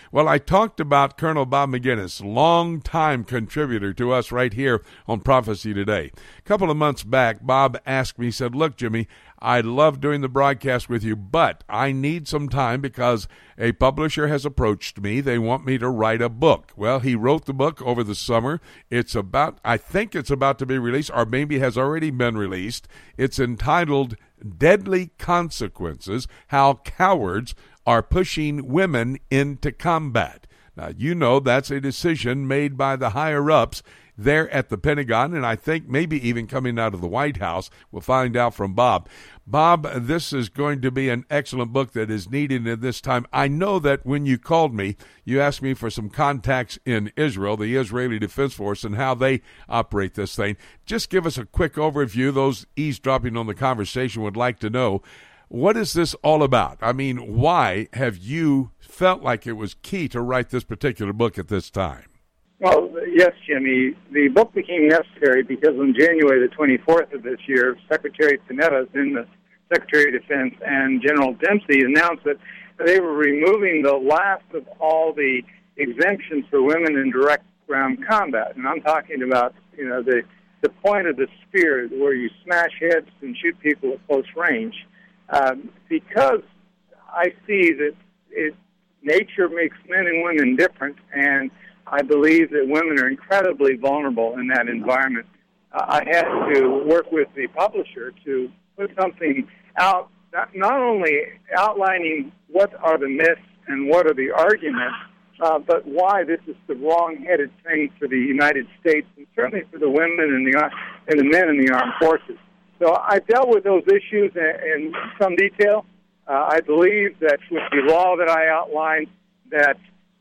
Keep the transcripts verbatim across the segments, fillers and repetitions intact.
Well, I talked about Colonel Bob Maginnis, longtime contributor to us right here on Prophecy Today. A couple of months back, Bob asked me, he said, look, Jimmy, I love doing the broadcast with you, but I need some time because a publisher has approached me. They want me to write a book. Well, he wrote the book over the summer. It's about, I think it's about to be released, or maybe has already been released. It's entitled Deadly Consequences, How Cowards Are Pushing Women into Combat. Now, you know that's a decision made by the higher-ups there at the Pentagon, and I think maybe even coming out of the White House. We'll find out from Bob. Bob, this is going to be an excellent book that is needed in this time. I know that when you called me, you asked me for some contacts in Israel, the Israeli Defense Force, and how they operate this thing. Just give us a quick overview. Those eavesdropping on the conversation would like to know, what is this all about? I mean, why have you felt like it was key to write this particular book at this time? Well, yes, Jimmy. The book became necessary because on January the twenty-fourth of this year, Secretary Panetta, then the Secretary of Defense, and General Dempsey announced that they were removing the last of all the exemptions for women in direct ground combat. And I'm talking about, you know, the, the point of the spear where you smash heads and shoot people at close range. Um, because I see that it, nature makes men and women different, and I believe that women are incredibly vulnerable in that environment. Uh, I had to work with the publisher to put something out, not, not only outlining what are the myths and what are the arguments, uh, but why this is the wrong-headed thing for the United States and certainly for the women and the, and the men in the armed forces. So I dealt with those issues in, in some detail. Uh, I believe that with the law that I outlined, that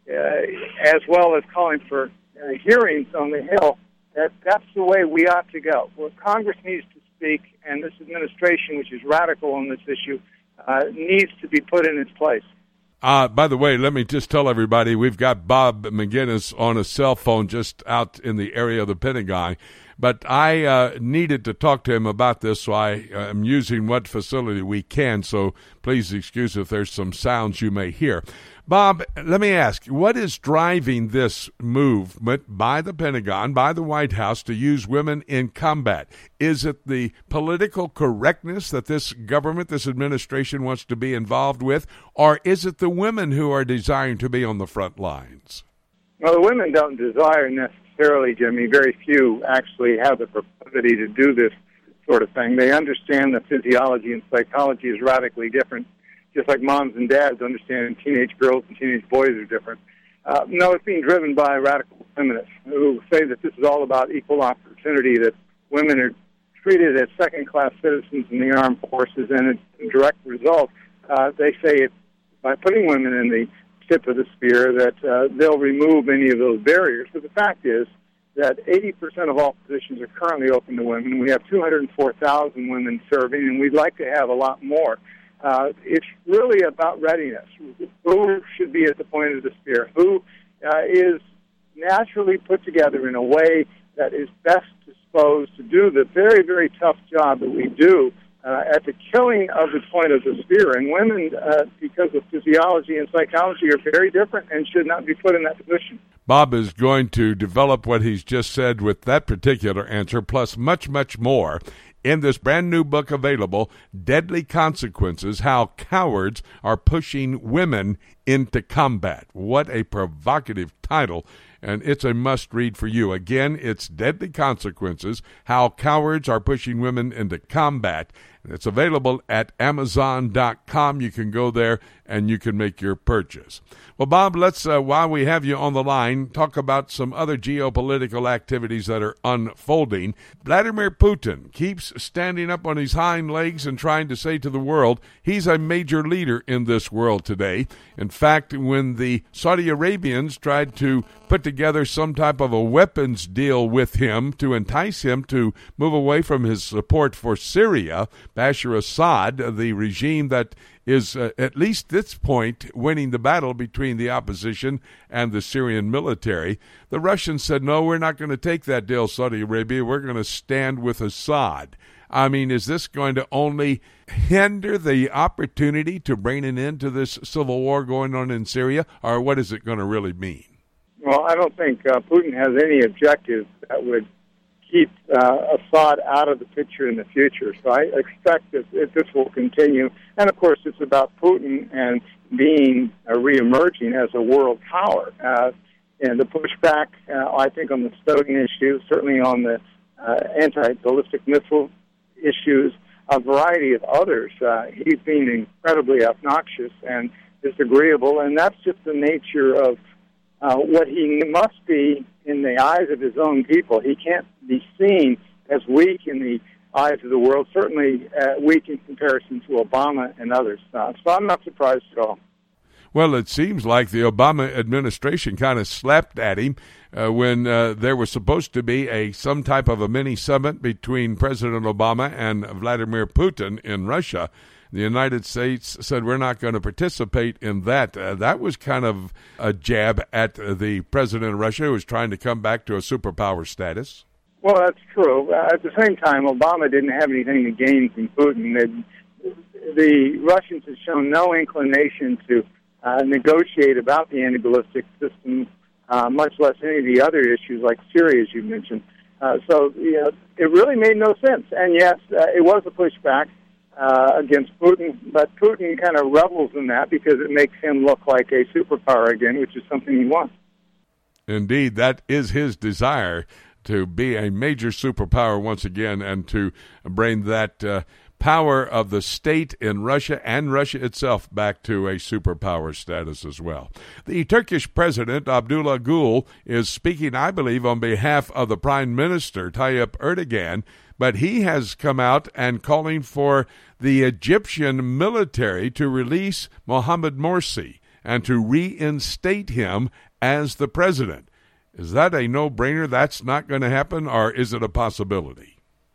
uh, as well as calling for uh, hearings on the Hill, that that's the way we ought to go. Well, Congress needs to speak, and this administration, which is radical on this issue, uh, needs to be put in its place. Uh, by the way, let me just tell everybody, we've got Bob Maginnis on a cell phone just out in the area of the Pentagon. But I uh, needed to talk to him about this, so I am using what facility we can, so please excuse if there's some sounds you may hear. Bob, let me ask, what is driving this movement by the Pentagon, by the White House, to use women in combat? Is it the political correctness that this government, this administration wants to be involved with, or is it the women who are desiring to be on the front lines? Well, the women don't desire necessarily, Jimmy. Very few actually have the proclivity to do this sort of thing. They understand that physiology and psychology is radically different, just like moms and dads understand teenage girls and teenage boys are different. Uh, no, it's being driven by radical feminists who say that this is all about equal opportunity, that women are treated as second-class citizens in the armed forces, and in direct result, uh, they say it, by putting women in the tip of the spear, that uh, they'll remove any of those barriers. But the fact is that eighty percent of all positions are currently open to women. We have two hundred four thousand women serving, and we'd like to have a lot more. Uh, it's really about readiness. Who should be at the point of the spear? Who uh, is naturally put together in a way that is best disposed to do the very, very tough job that we do uh, at the killing of the point of the spear? And women, uh, because of physiology and psychology, are very different and should not be put in that position. Bob is going to develop what he's just said with that particular answer, plus much, much more, in this brand new book available, Deadly Consequences, How Cowards Are Pushing Women into Combat. What a provocative title, and it's a must-read for you. Again, it's Deadly Consequences, How Cowards Are Pushing Women into Combat. And it's available at amazon dot com. You can go there and you can make your purchase. Well, Bob, let's, uh, while we have you on the line, talk about some other geopolitical activities that are unfolding. Vladimir Putin keeps standing up on his hind legs and trying to say to the world he's a major leader in this world today. In fact, when the Saudi Arabians tried to put together some type of a weapons deal with him to entice him to move away from his support for Syria, Bashar Assad, the regime that is uh, at least this point winning the battle between the opposition and the Syrian military, the Russians said, no, we're not going to take that deal, Saudi Arabia. We're going to stand with Assad. I mean, is this going to only hinder the opportunity to bring an end to this civil war going on in Syria, or what is it going to really mean? Well, I don't think uh, Putin has any objective that would keep uh, Assad out of the picture in the future. So I expect that, that this will continue. And, of course, it's about Putin and being uh, reemerging as a world power. Uh, and the pushback, uh, I think, on the Snowden issue, certainly on the uh, anti-ballistic missile issues, a variety of others. Uh, he's being incredibly obnoxious and disagreeable, and that's just the nature of uh, what he must be in the eyes of his own people. He can't be seen as weak in the eyes of the world, certainly uh, weak in comparison to Obama and others. Uh, so I'm not surprised at all. Well, it seems like the Obama administration kind of slapped at him uh, when uh, there was supposed to be a some type of a mini summit between President Obama and Vladimir Putin in Russia. The United States said we're not going to participate in that. Uh, that was kind of a jab at uh, the president of Russia, who was trying to come back to a superpower status. Well, that's true. Uh, at the same time, Obama didn't have anything to gain from Putin. They'd, the Russians had shown no inclination to Uh, negotiate about the anti-ballistic system, uh, much less any of the other issues like Syria, as you mentioned. Uh, so, you know, it really made no sense. And yes, uh, it was a pushback uh, against Putin, but Putin kind of revels in that because it makes him look like a superpower again, which is something he wants. Indeed, that is his desire, to be a major superpower once again and to bring that uh, power of the state in Russia and Russia itself back to a superpower status as well. The Turkish President, Abdullah Gül, is speaking, I believe, on behalf of the Prime Minister, Tayyip Erdogan, but he has come out and calling for the Egyptian military to release Mohamed Morsi and to reinstate him as the president. Is that a no-brainer? That's not going to happen, or is it a possibility?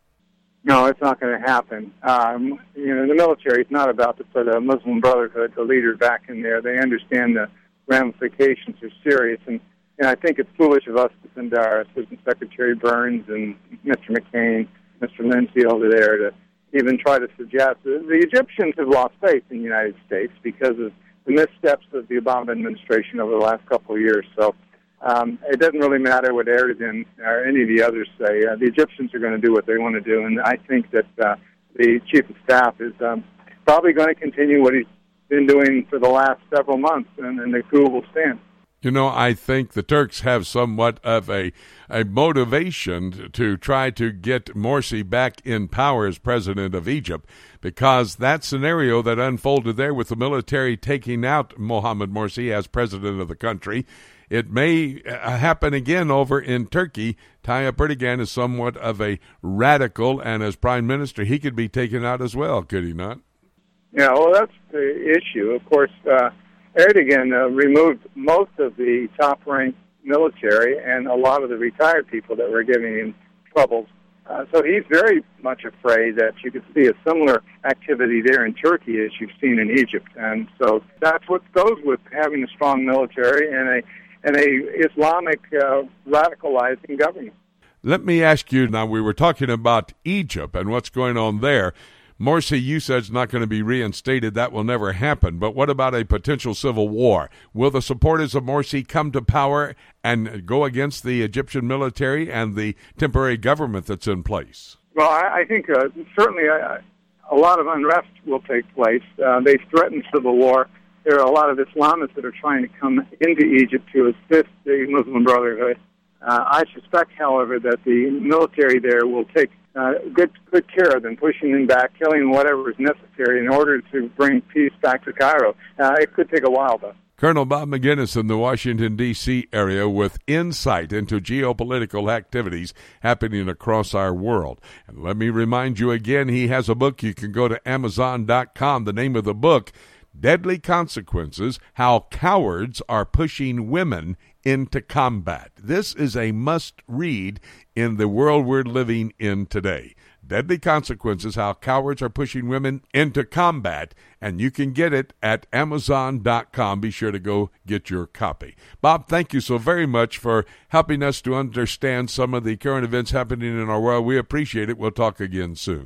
No, it's not going to happen. Um, you know, the military is not about to put a Muslim Brotherhood, the leader, back in there. They understand the ramifications are serious, and, and I think it's foolish of us to send our Assistant Secretary Burns and Mister McCain, Mister Lindsay over there to even try to suggest that the Egyptians have lost faith in the United States because of the missteps of the Obama administration over the last couple of years. So Um, it doesn't really matter what Erdogan or any of the others say. Uh, the Egyptians are going to do what they want to do, and I think that uh, the Chief of Staff is um, probably going to continue what he's been doing for the last several months, and, and the coup will stand. You know, I think the Turks have somewhat of a, a motivation to, to try to get Morsi back in power as president of Egypt, because that scenario that unfolded there with the military taking out Mohamed Morsi as president of the country, it may happen again over in Turkey. Tayyip Erdogan is somewhat of a radical, and as prime minister, he could be taken out as well, could he not? Yeah, well, that's the issue. Of course, uh, Erdogan uh, removed most of the top-ranked military and a lot of the retired people that were giving him troubles. Uh, so he's very much afraid that you could see a similar activity there in Turkey as you've seen in Egypt. And so that's what goes with having a strong military and a and a Islamic uh, radicalizing government. Let me ask you, now we were talking about Egypt and what's going on there. Morsi, you said, is not going to be reinstated. That will never happen. But what about a potential civil war? Will the supporters of Morsi come to power and go against the Egyptian military and the temporary government that's in place? Well, I, I think uh, certainly uh, a lot of unrest will take place. Uh, they've threatened civil war. There are a lot of Islamists that are trying to come into Egypt to assist the Muslim Brotherhood. Uh, I suspect, however, that the military there will take uh, good good care of them, pushing them back, killing whatever is necessary in order to bring peace back to Cairo. Uh, it could take a while, though. Colonel Bob Maginnis in the Washington, D C area with insight into geopolitical activities happening across our world. And let me remind you again, he has a book. You can go to amazon dot com. The name of the book, Deadly Consequences, How Cowards Are Pushing Women into Combat. This is a must-read in the world we're living in today. Deadly Consequences, How Cowards Are Pushing Women into Combat. And you can get it at amazon dot com. Be sure to go get your copy. Bob, thank you so very much for helping us to understand some of the current events happening in our world. We appreciate it. We'll talk again soon.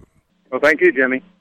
Well, thank you, Jimmy.